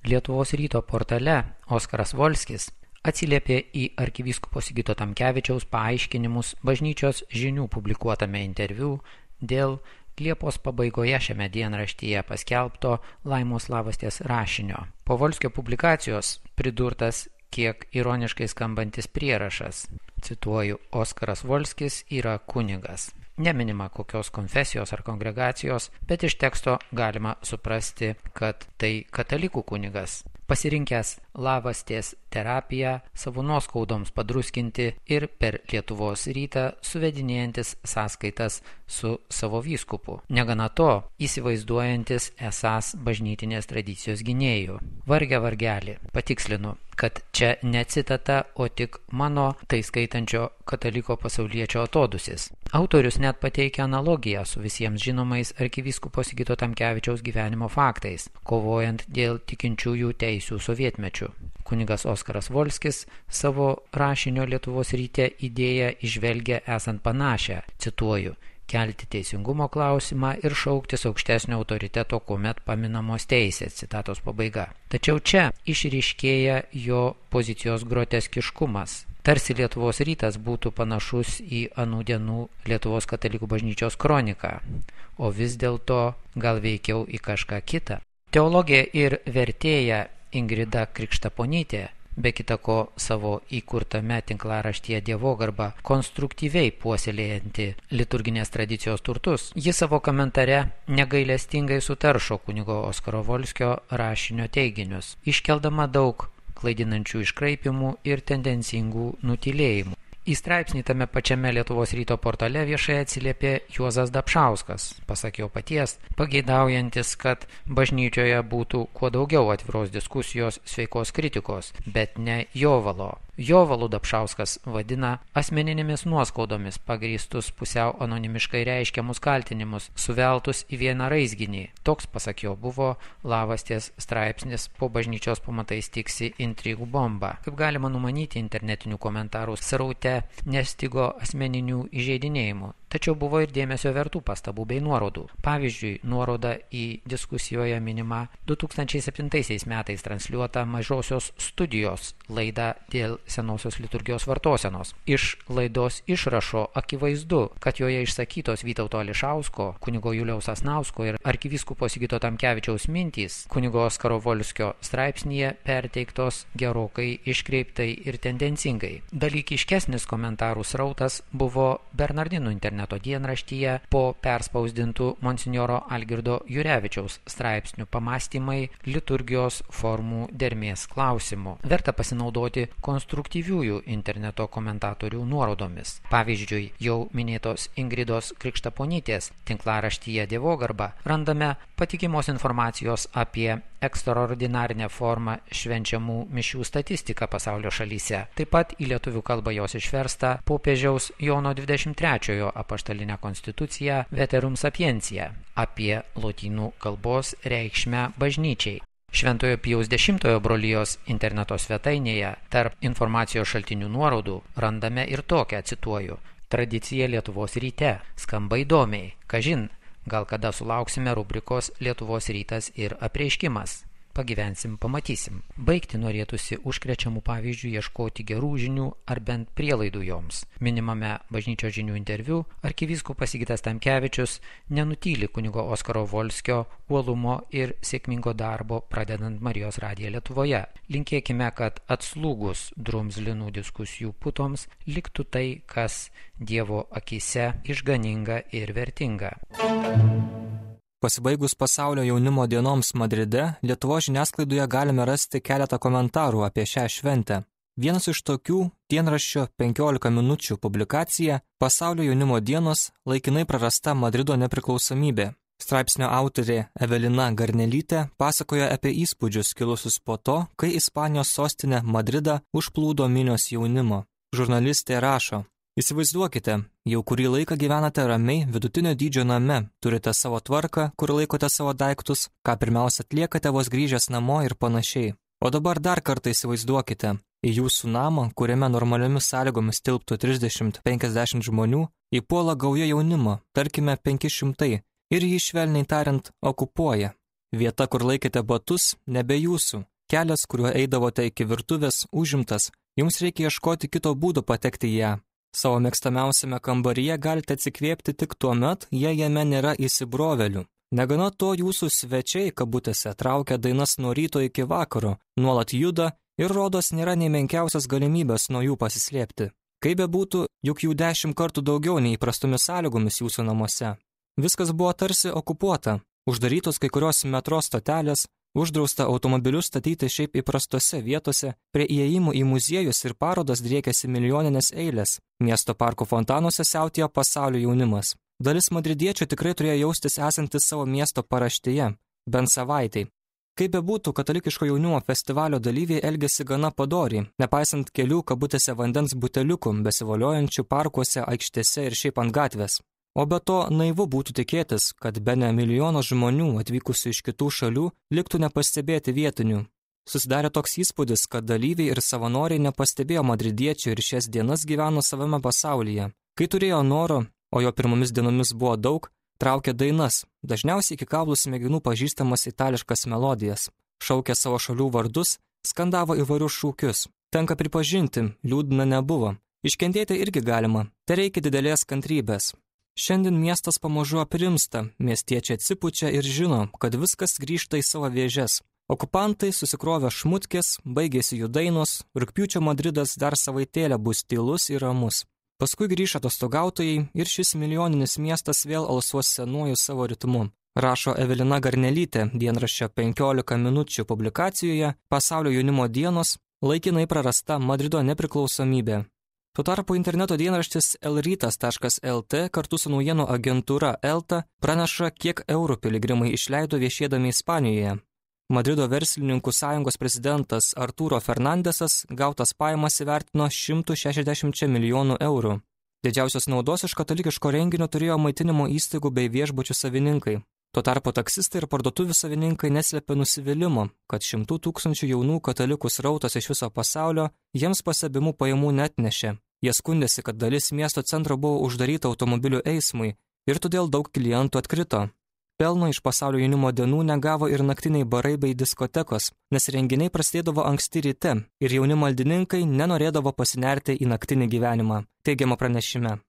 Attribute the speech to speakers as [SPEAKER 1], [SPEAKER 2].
[SPEAKER 1] Lietuvos ryto portale Oskaras Volskis atsiliepė į arkivyskupo Sigito Tamkevičiaus paaiškinimus bažnyčios žinių publikuotame interviu dėl Liepos pabaigoje šiame dienraštyje paskelbto Laimos Lavastės rašinio. Po Volskio publikacijos pridurtas kiek ironiškai skambantis prierašas. Cituoju, Oskaras Volskis yra kunigas. Neminima kokios konfesijos ar kongregacijos, bet iš teksto galima suprasti, kad tai katalikų kunigas, pasirinkęs lavastės terapiją savo nuoskaudoms padruskinti ir per Lietuvos rytą suvedinėjantis sąskaitas su savo vyskupu. Negana to, įsivaizduojantis esąs bažnytinės tradicijos gynėjų. Vargelį, patikslinu, kad čia ne citata, o tik mano, tai skaitančio kataliko pasauliečio atodusis. Autorius net pateikia analogiją su visiems žinomais arkivyskupo Sigito Tamkevičiaus gyvenimo faktais, kovojant dėl tikinčiųjų teisių sovietmečių. Kunigas Oskaras Volskis savo rašinio Lietuvos ryte idėją įžvelgia esant panašią, cituoju, kelti teisingumo klausimą ir šauktis aukštesnio autoriteto, kuomet paminamos teisės, citatos pabaiga. Tačiau čia išryškėja jo pozicijos groteskiškumas. Tarsi Lietuvos rytas būtų panašus į anų dienų Lietuvos katalikų bažnyčios kroniką, o vis dėlto gal veikiau į kažką kitą. Teologė ir vertėja Ingrida Krikštaponytė, be kita ko savo įkurtame tinklaraštyje Dievogarba konstruktyviai puoselėjanti liturginės tradicijos turtus, ji savo komentare negailestingai sutaršo kunigo Oskaro Volskio rašinio teiginius, iškeldama daug klaidinančių iškraipimų ir tendencingų nutylėjimų. Į straipsnį tame pačiame Lietuvos ryto portale viešai atsiliepė Juozas Dapšauskas, pasak jo paties, pageidaujantis, kad bažnyčioje būtų kuo daugiau atviros diskusijos, sveikos kritikos, bet ne jovalo. Jovalu Dapšauskas vadina asmeninėmis nuoskaudomis pagrįstus pusiau anonimiškai reiškiamus kaltinimus, suveltus į vieną raizginį. Toks, pasak jo, buvo Lavastės straipsnis po bažnyčios pamatais tiksi intrigų bomba. Kaip galima numanyti, internetinių komentarų sraute nestigo asmeninių įžeidinėjimų. Tačiau buvo ir dėmesio vertų pastabų bei nuorodų. Pavyzdžiui, nuoroda į diskusijoje minimą 2007 metais transliuotą Mažosios studijos laidą dėl senosios liturgijos vartosenos. Iš laidos išrašo akivaizdu, kad joje išsakytos Vytauto Ališausko, kunigo Juliaus Sasnausko ir arkivyskupo Sigito Tamkevičiaus mintys kunigo Oskaro Volskio straipsnyje perteiktos gerokai iškreiptai ir tendencingai. Dalykiškesnis komentarų srautas buvo Bernardinų interneto dienraštyje po perspausdintų monsinjoro Algirdo Jurevičiaus straipsnių pamastymai liturgijos formų dermės klausimų. Verta pasinaudoti konstruktyviųjų interneto komentatorių nuorodomis. Pavyzdžiui, jau minėtos Ingridos Krikštaponytės tinklaraštyje Dievogarba randame patikimos informacijos apie ekstraordinarinę formą švenčiamų mišių statistiką pasaulio šalyse. Taip pat į lietuvių kalbą jos išversta popiežiaus Jono 23 apaštalinę konstituciją Veterum Sapientia apie lotynų kalbos reikšmę bažnyčiai. Šventojo Pijaus X brolijos interneto svetainėje tarp informacijos šaltinių nuorodų randame ir tokią, cituoju, tradicija Lietuvos ryte, skamba įdomiai, kažin, gal kada sulauksime rubrikos Lietuvos rytas ir apreiškimas. Pagyvensim, pamatysim. Baigti norėtųsi užkrečiamų pavyzdžių ieškoti gerų žinių ar bent prielaidų joms. Minimame bažnyčios žinių interviu arkivyskupas Sigitas Tamkevičius nenutyli kunigo Oskaro Volskio uolumo ir sėkmingo darbo pradedant Marijos radiją Lietuvoje. Linkėkime, kad atslūgus drumzlinų diskusijų putoms liktų tai, kas Dievo akyse išganinga ir vertinga.
[SPEAKER 2] Pasibaigus pasaulio jaunimo dienoms Madride, Lietuvos žiniasklaidoje galime rasti keletą komentarų apie šią šventę. Vienas iš tokių dienraščio 15 minučių publikacija Pasaulio jaunimo dienos laikinai prarasta Madrido nepriklausomybė. Straipsnio autorė Evelina Garnelytė pasakoja apie įspūdžius kilusius po to, kai Ispanijos sostinę Madridą užplūdo minios jaunimo. Žurnalistė rašo: Įsivaizduokite, jau kurį laiką gyvenate ramiai vidutinio dydžio name, turite savo tvarką, kur laikote savo daiktus, ką pirmiausia atliekate vos grįžęs namo ir panašiai. O dabar dar kartą įsivaizduokite, į jūsų namą, kuriame normaliomis sąlygomis tilptų 30-50 žmonių, įpuola gauja jaunimo, tarkime 500, ir jį švelniai tariant okupuoja. Vieta, kur laikėte batus, nebe jūsų, Kelias, kuriuo eidavote iki virtuvės, užimtas, jums reikia ieškoti kito būdo patekti į ją. Savo mėgstamiausiame kambaryje galite atsikvėpti tik tuo met, jei jame nėra įsibrovėlių. Negana to, jūsų svečiai, kabutėse, traukia dainas nuo ryto iki vakaro, nuolat juda ir rodos nėra nei menkiausios galimybės nuo jų pasislėpti. Kaip bebūtų, juk jų 10 kartų daugiau nei įprastomis sąlygomis jūsų namuose. Viskas buvo tarsi okupuota, uždarytos kai kurios metro stotelės, uždrausta automobilius statyti šiaip įprastose vietose, prie įėjimų į muziejus ir parodas driekėsi milijoninės eilės, miesto parko fontanuose siautėjo pasaulio jaunimas. Dalis madridiečių tikrai turėjo jaustis esantis savo miesto paraštėje, bent savaitai. Kaip bebūtų, katalikiško jaunimo festivalio dalyviai elgėsi gana padoriai, nepaisant kelių kabutėse vandens buteliukų, besivoliojančių parkuose, aikštėse ir šiaip ant gatvės. O be to, naivu būtų tikėtis, kad bene milijonas žmonių atvykusių iš kitų šalių liktų nepastebėti vietinių. Susidarė toks įspūdis, kad dalyviai ir savanoriai nepastebėjo madridiečių ir šias dienas gyveno savame pasaulyje. Kai turėjo noro, o jo pirmomis dienomis buvo daug, traukė dainas, dažniausiai iki kaulų smegenų pažįstamas itališkas melodijas. Šaukė savo šalių vardus, skandavo įvairius šūkius. Tenka pripažinti, liūdna nebuvo. Iškentėti irgi galima, tai reikia didelės kantrybės. Šiandien miestas pamažu aprimsta, miestiečiai atsipučia ir žino, kad viskas grįžta į savo vėžes. Okupantai susikrovė šmutkės, baigėsi jų dainos, rugpjūčio Madridas dar savaitėlę bus tylus ir ramus. Paskui grįš atostogautojai ir šis milijoninis miestas vėl alsuos senuoju savo ritmu. Rašo Evelina Garnelytė dienraščio 15 minučių publikacijoje Pasaulio jaunimo dienos laikinai prarasta Madrido nepriklausomybė. Tuo tarpu interneto dienraštis elrytas.lt kartu su naujienų agentūra Elta praneša, kiek eurų piligrimai išleido viešėdami Ispanijoje. Madrido verslininkų sąjungos prezidentas Arturo Fernandesas gautas pajamas įvertino 160 milijonų eurų. Didžiausios naudos iš katalikiško renginio turėjo maitinimo įstaigų bei viešbučių savininkai. Tuo tarpu taksistai ir parduotuvių savininkai neslėpė nusivylimo, kad 100 000 jaunų katalikų srautas iš viso pasaulio jiems pastebimų pajamų neatnešė. Jie skundėsi, kad dalis miesto centro buvo uždaryta automobilių eismui ir todėl daug klientų atkrito. Pelno iš pasaulio jaunimo dienų negavo ir naktiniai barai bei diskotekos, nes renginiai prasidėdavo anksti ryte ir jauni maldininkai nenorėdavo pasinerti į naktinį gyvenimą, teigiama pranešime.